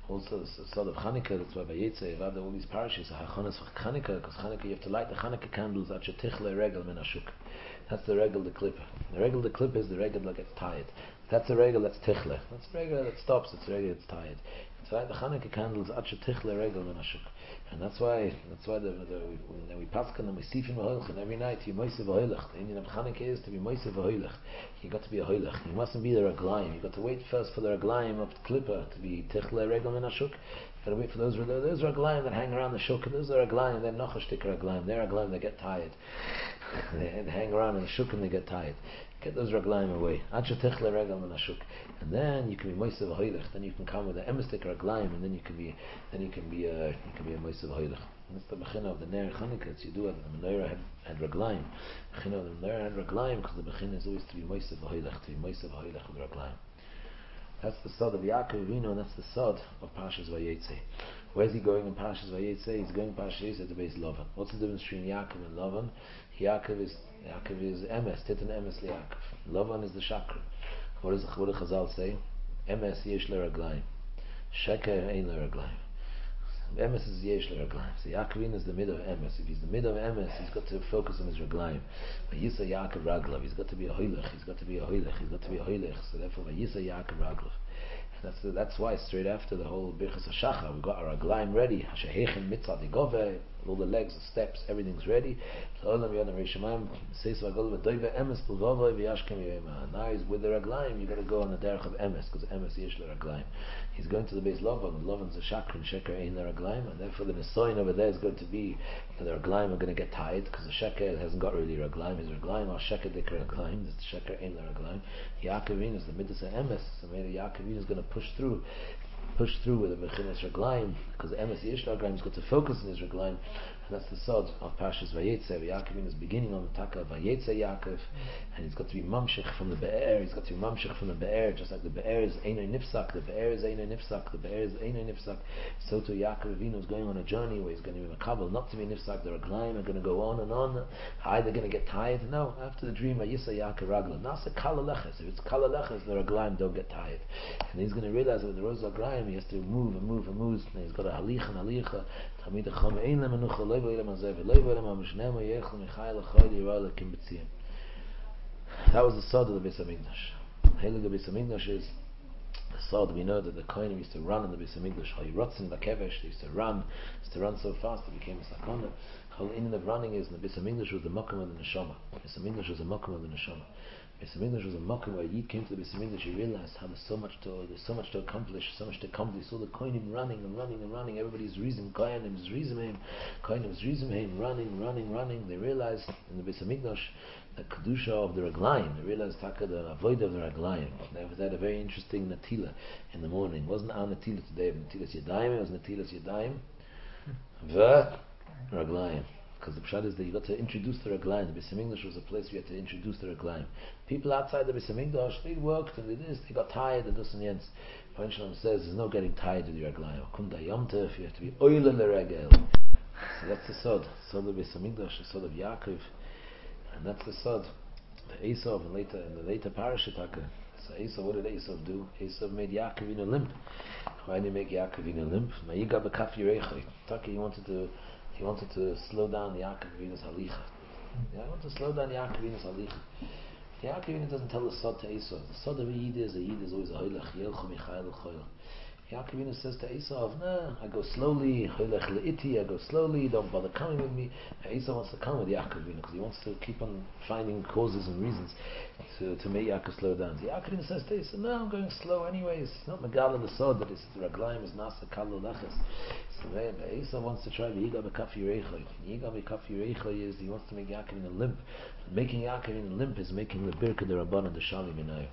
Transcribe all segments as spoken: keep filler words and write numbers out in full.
Also, the sort of Hanukkah, that's why by Yetzirah, Yavad, all these parishes are Hachanas for Hanukkah, because Hanukkah, you have to light the Hanukkah candles at your tichle regel min ashuk. That's the regel, the clipper. The regel, the clipper is the regel that gets tired. That's a regel that's tichle. That's the regel that stops, it's a regel that's tired. So light the Hanukkah candles at your tichle regel min ashuk. And that's why, that's why the, the, when we paskin and we see from and every night, you moise v'hoilach. The Indian of Hanukkah is to be moise v'hoilach. You got to be a hoilach. You mustn't be the raglaim. You got to wait first for the raglaim of the klippa to be tichle regel min ashuk. You got to wait for those those raglaim that hang around the shuk. Those are raglaim. They're nachashtik raglaim. They're raglaim that get tired. they, they hang around in the shuk and they get tired. Get those raglaim away. Acha tichle regel min ashuk. And then you can be moise v'hoilach. Then you can come with the emistik raglaim, and then you can be then you can be a you can be a moise v'hoilach. That's the bechina of the Ner Chanukah. It's you do it. The menorah had, had raglaim. Bechina of the menorah had raglaim because the bechina is always to be moise v'hoilach, to be moise v'hoilach with raglaim. That's the sod of Yaakov Avinu, and that's the sod of Parshas Vayetze. Where's he going in Parshas Vayetze? He's going in Parshas Vayetze to base Lavan. What's the difference between Yaakov and Lavan? Yaakov is Yaakov is emes, titan emes liYaakov. Lavan is the shakra. What does what do Chazal say? Emes yesh leraglaim, sheker ein leraglaim. Emes is yesh leraglaim. So Yaakov is the mid of emes. If he's the mid of emes, he's got to focus on his raglaim. Vayisa Yaakov raglav. He's got to be a hoilech. He's got to be a hoilech. He's got to be a hoilech. So therefore, Vayisa Yaakov raglav. That's the, that's why straight after the whole Birchas HaShachar, we got our raglaim ready. Hashehechem mitzad igove, all the legs, the steps, everything's ready. Now he's with the raglaim. You got to go on the derech of emes, because emes yesh le raglaim. He's going to the base Lavan. Lavan's a shakr and sheker ein le raglaim, and therefore the nesoin over there is going to be that the raglaim are going to get tired because the sheker hasn't got really raglaim. His raglaim are sheker dik raglaim. The sheker ein le raglaim. Yaakovin is the midas of emes, so maybe Yaakovin is going to push through. Push through with the mechinas raglaim, because the emes yesh raglaim has got to focus on his raglaim, and that's the sod of Parshas Vayetze. Yaakov is beginning on the taka of Vayetze Yaakov, and he's got to be mamshich from the be'er. He's got to be mamshich from the be'er, just like the be'er is einay nifsak. The be'er is einay nifsak. The be'er is einay nifsak. So to Yaakov Avinu is going on a journey where he's going to be makabel, not to be nifsak. The raglaim are going to go on and on. Either going to get tired. No, after the dream, Vayisa Yaakov ragla. Nasa kala leches. If it's kala leches, the raglaim don't get tired, and he's going to realize that with the rose raglaim he has to move and move and move, and he's got a halich and halicha. Tamid cham ein le menucha loy v'olam hazeh v'loy v'olam ha'mishneh ma'yechel michai l'choy l'yirah l'kim b'tziyim. That was the sod of the Beis Hamikdash. Heilig of the Beis Hamikdash is the sod. We know that the Kohanim used to run in the Beis Hamikdash. Hayirotzin b'kevesh, they used to run, used to run so fast it became a sakona. The whole in of running is in the Beis Hamikdash was the makom of the neshama. Beis Hamikdash was the makom of the neshama. Beis Hamikdash was a makom where Yid came to the Beis Hamikdash. He realized how there's so much to there's so much to accomplish, so much to accomplish. So the Kohanim running and running and running. Everybody's reason Kohanim is reason Kohanim is reason running, running, running. They realized in the Beis Hamikdash the kedusha of the raglayim. They realized taka the avoid of the raglayim. They had a very interesting natila in the morning. It wasn't our natila today. Natilas yadayim. It was natilas yadayim. The raglayim. Because the pshat is that you got to introduce the raglayim. The Beis Hamikdash was a place where you had to introduce the raglayim. People outside the Beis Hamikdash, they worked and they did this, they got tired and this and yens. Parish says there's no getting tired with the raglayim. Kunda yomtev, you have to be oil in the regel. So that's the sod. Sod of Beis Hamikdash, the sod of Yaakov, and that's the sod. The Esav and later in the later parashataka. So Esav, what did Esav do? Esav made Yaakov in a limp. Why did he make Yaakov in a limp? Mayiga b'kaf yireichai. Taka, he wanted to. He wanted to slow down the Yaakov Avinu's halicha. Yeah, I want to slow down the Yaakov Avinu's halicha. The Yaakov Avinu doesn't tell the sod to Esav. The sod of a Yid is a Yid is always a hoilach. Yelchu michayel l'choil. Yaakov Avinu says to Esav, nah, I go slowly. Hoilach le'iti, I go slowly. Don't bother coming with me. And Esav wants to come with Yaakov Avinu because he wants to keep on finding causes and reasons to, to make Yaakov slow down. So Yaakov Avinu says to Esav, no, I'm going slow anyways. It's not Megal the sod that is the raglayim is nasa kalu leches. So Esav wants to try Yiga b'kaf yireichai. Yiga b'kaf yireichai is he wants to make Yaakov Avinu limp. Making Yaakov Avinu limp is making the birka the Rabbanah the Shalim Minayu.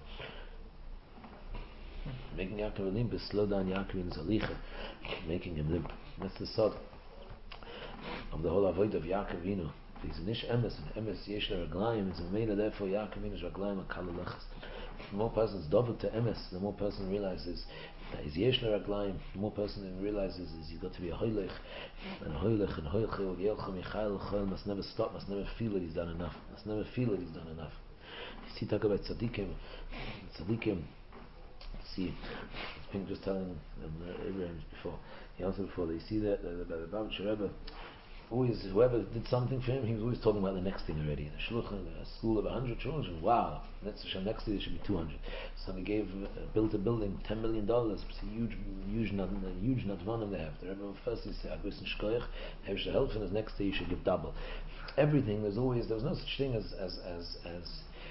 Making Yaakov Avinu limp is slow down Yaakov Avinu's halicha, making him limp. That's the sod of the whole avoid of Yaakov Avinu. He's nish emes and emes yesh raglayim. It's a mela therefore Yaakov Avinu's raglayim are kalu lechas. The more person's dovet to emes, the more person realizes that he's yesh raglayim. The more person realizes is he's got to be a hoilech and a hoilech and hoilchel yelcha michayel l'choil must never stop, must never feel that he's done enough, must never feel that he's done enough. You see, talk about tzaddikim, tzaddikim. See, I think just telling um, uh, Abraham before, he answered before, they see that the, the, the Babich Rebbe, always, whoever did something for him, he was always talking about the next thing already. The shluchim, a school of a hundred children, wow, that's next year there should be two hundred. Somebody gave, uh, built a building, ten million dollars, it's a huge, huge, a huge nadvanim they have. The Rebbe first he said, Agus and Shkoyach, have to help, and next day you should give double. Everything, there's always, there was no such thing as, as, as, as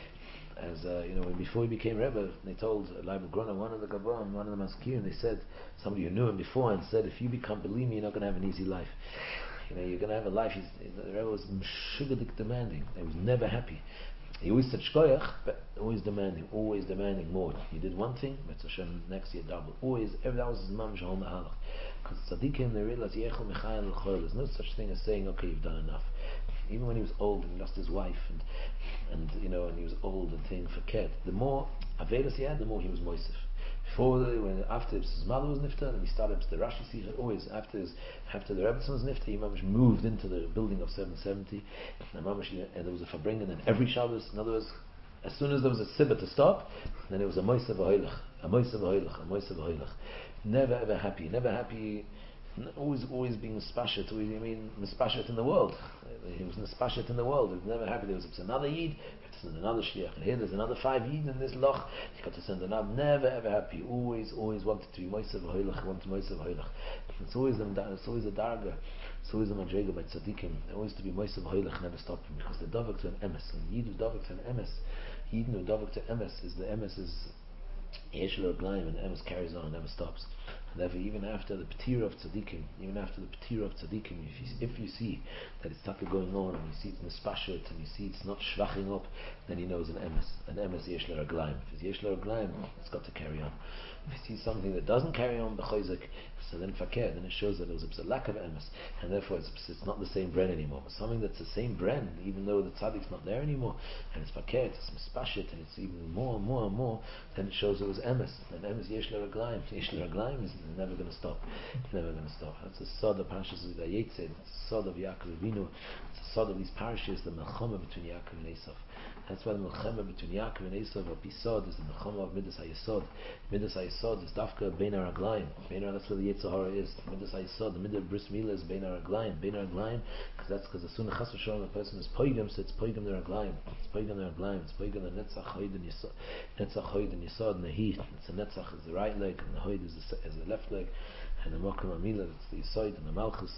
As uh, you know, when before he became Rebbe, they told Leibel Grona, one of the Gabon, one of the Maskirim, they said, somebody who knew him before, and said, if you become Belimi, you're not going to have an easy life. You know, you're going to have a life. He's, the Rebbe was mshugadik demanding. He was never happy. He always said shkoyach, but always demanding, always demanding more. You did one thing, Mitzvah Hashem, next year double. Always, every that was his mamish hol mahalach. Because tzaddikim, they realized yechol mechayel l'chol. There's no such thing as saying, okay, you've done enough. Even when he was old and he lost his wife, and and you know, and he was old and thing forget. The more avedas he had, the more he was moisef. Before, when after his mother was nifta, and he started the Rashi Sikha. Always after his, after the Rebbe was nifta, he mamish moved into the building of seven seventy, and mamish, and there was a fabring, and every Shabbos. In other words, as soon as there was a sibba to stop, then it was a moisav v'hoilach, a moisav v'hoilach, a moisav v'hoilach. Never ever happy, never happy. Always, always being mispashet. Always, I mean, mispashet in the world. He was mispashet in the world. He was never happy. There was another yid. You have to send another shliach, and here there's another five yid in this loch. You got to send another. Never ever happy. Always, always wanted to be moisav v'hoilach. Wanted moisav v'hoilach. It's always a, it's always a darga. It's always a madrega by tzaddikim. Always to be moisav v'hoilach, never stop him, because the davak to an emes. And yid who's davak to an emes, yid who davak to emes is the emes is yesh lo raglayim, and emes carries on, never stops. And therefore, even after the Petir of Tzaddikim, even after the Petir of Tzaddikim, if you, if you see that it's taka going on, and you see it's nespashut, and you see it's not shvaching up, then he knows an emes. An emes yesh lo raglayim. If it's yesh lo raglayim, it's got to carry on. If you see something that doesn't carry on, b'choizik, so then fakir, then it shows that there was a lack of emes, and therefore it's, it's not the same bren anymore. But something that's the same bren, even though the tzaddik's not there anymore, and it's fakir, it's mispashit, and it's even more and more and more, then it shows it was emes. And emes yesh lo raglayim. Yesh lo raglayim is never going to stop. It's never going to stop. That's the sod of Parashas Vayetze. It's the sod of Yaakov Avinu. It's the sod of these parashas, the melchama between Yaakov and Esav. That's why the melchama between Yaakov and Esav, or Pisod, is the melchama of Midas HaYesod. Midas HaYesod is dafka bein haraglayim. Bein har, that's where the Yetzer Hara is. Midas HaYesod, the middle of bris milah is bein haraglayim. Bein haraglayim, because that's because as soon as chas v'shalom a person is poigam, so it's poigam the raglayim. It's poigam the raglayim. It's poigam the netzach hoid and yesod. Netzach hoid and yesod and the heat. It's a netzach is the right leg, and the hoid is the, is the left leg, and the mokum amila, it's the yesod and the malchus.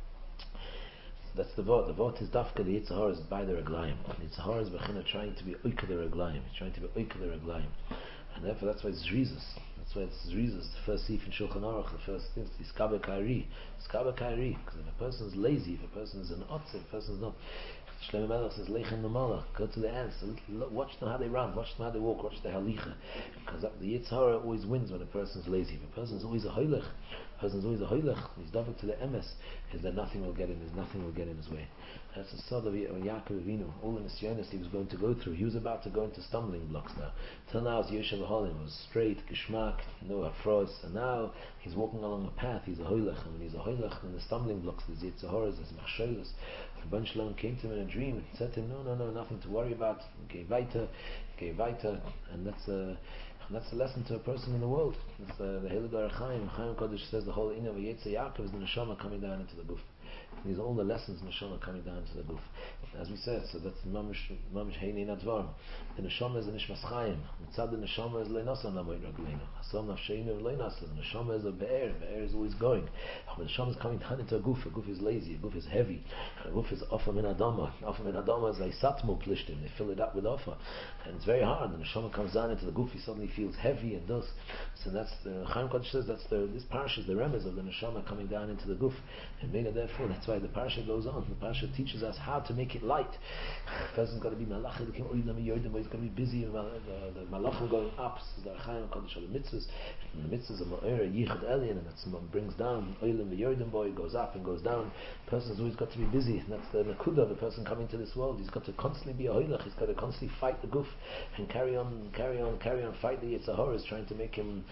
That's the vot. The vot is dafka. The Yetzer Hara is by the raglayim. The Yetzer Hara is bechina trying to be oika the raglayim. He's trying to be oika the raglayim, and therefore that's why it's zrizas. That's why it's zrizas. The first seif in Shulchan Aruch. The first thing is iskabe kairi. Iskabe kairi. Because if a person is lazy, if a person is an otzer, if a person is not. Shlomo Melech says, "Leichem Namala." Go to the ants. Watch them how they run. Watch them how they walk. Watch the halicha. Because the Yetzer Hara always wins when a person is lazy. If a person is always a hoylech, a person is always a hoylech. He's davik to the emes. Is that nothing will get in? His nothing will get in his way. That's the sod of Yaakov Avinu. All the nisyonis he was going to go through. He was about to go into stumbling blocks now. Till now, as Yoshev Halim was straight, geschmack, no afros, and now he's walking along a path. He's a hoylech, and when he's a hoylech, then the stumbling blocks, there's Yetzer Haras, there's machshelas. The bunch Shalom came to him in a dream and said to him, "No, no, no, nothing to worry about. Geh weiter, geh weiter," and that's a. And that's a lesson to a person in the world. It's uh, the Heilig Orach Chaim. Chaim Kodesh says the whole Ina V'Yetzer Yaakov is the neshama coming down into the guf. These are all the lessons neshama coming down into the guf. As we said, so that's mamish mamish heini nadvar. The neshama is the nishmas Chaim. Mitzad the neshama is leinasan lamoid ragleinu. Hasam nafsheinu leinasan. The neshama is a be'er. Be'er is always going. But the neshama is coming down into a guf. A guf is lazy. A guf is heavy. A guf is offer min adama. Offer min adama is like satmo plishtim. They fill it up with offer, and it's very hard. The neshama comes down into the guf. He suddenly feels heavy and does. So that's the Chaim Kodesh says that's the this parasha is the remez of the neshama coming down into the guf, and made it therefore that's why the parasha goes on. The parasha teaches us how to make it light. The person's got to be malach, he's got to be busy. The, the, the malachim going up. So the Chaim Kodesh the mitzvahs, and the mitzvahs are ma'ira yichud elyon, and that's what brings down oilim v'yordim boy goes up and goes down. The person's always got to be busy, and that's the nakuda of the person coming to this world. He's got to constantly be a hoilach. He's got to constantly fight the guf and carry on, carry on, carry on, fight the Yetzer Hara is trying to make him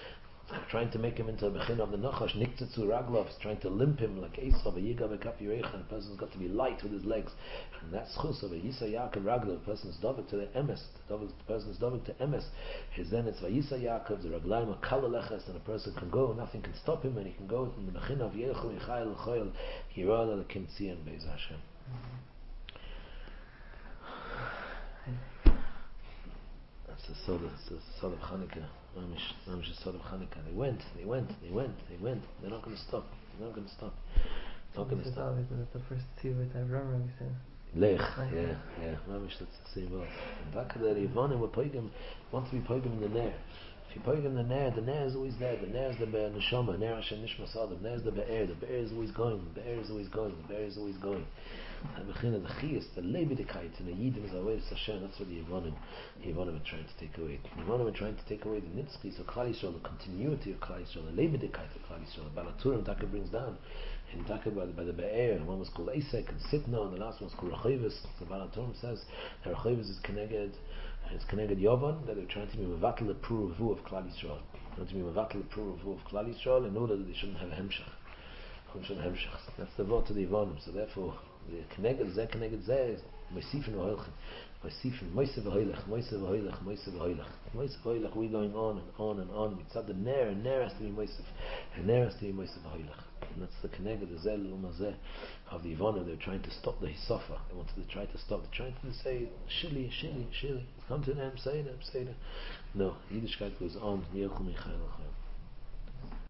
trying to make him into a Bechin of the Nachash, Niktzitzu Raglov, is trying to limp him like Esav, a Yiga Bekafi Reicha, and the person's got to be light with his legs. And that's Chus of a Yisa Yaakov Raglov, the person's Dovik to the Emes, the person's Dovik to Emes. His then it's Vayisa Yaakov, the Raglaim, a Kalaleches, and a person can go, nothing can stop him, and he can go in the Bechin of Yechu, Yichayel, Choyel, Hirala, the Kim Tzion, Be'ez Hashem. That's the sort of, the sort of Chanukah. Mamish, Mamish is sort of Chanukah. They went, they went, they went, they went. They're not going to stop. They're not going to stop. Not going to stop. That's the first tzivah that Avraham Rabbi said. Lech, yeah, yeah. Mamish, that's the same word. And back there, Yivonim were poigim, want to be poigim in the Ner. If you poigim the Ner, the Ner is always there. The Ner is the Be'er Neshama, Ner Hashem Nishmas Adam. The Ner is the Be'er. The Be'er is always going. The Be'er is always going. The Be'er is always going. The Bechina, the Chiyas, the Lebedekait, and the Yidim is away to Hashem. That's what the Yivonim, the Yivonim are trying to take away. The Yivonim are trying to take away the Nitzchis of Klal Yisrael, the continuity of Klal Yisrael, the Lebedekait of Klal Yisrael. The Balaturim Taka brings down. In Taka by the, by the Be'er, and one was called Esek and Sitna, and the last one was called Rechavis. The Balaturim says that Rechavis is connected, it's connected Yovan, that they're trying to be Mevatel the Pruruvu of Klal Yisrael. They're trying to be Mevatel the Pruruvu of Klal Yisrael in order that they shouldn't have a Hemshach. That's the vote of the Yivonim. So therefore, the connected Zeh, connected Zeh is Moisifin v'Hoilchin. Moisifin, Moisev v'Hoilach, Moisev v'Hoilach, Moisev v'Hoilach. Moisev v'Hoilach, we're going on and on and on. Mitzad the Ner, and Ner has to be Moisev, and Ner has to be Moisev v'Hoilach. And that's the connected, the Zeh, L'umazeh of the Yivonim. They're trying to stop the Hisofa. They wanted to try to stop. They're trying to say, Shili, Shili, Shili. Come to them, say them, say them. No, Yiddishkeit goes on. Yechu Michael Chayim.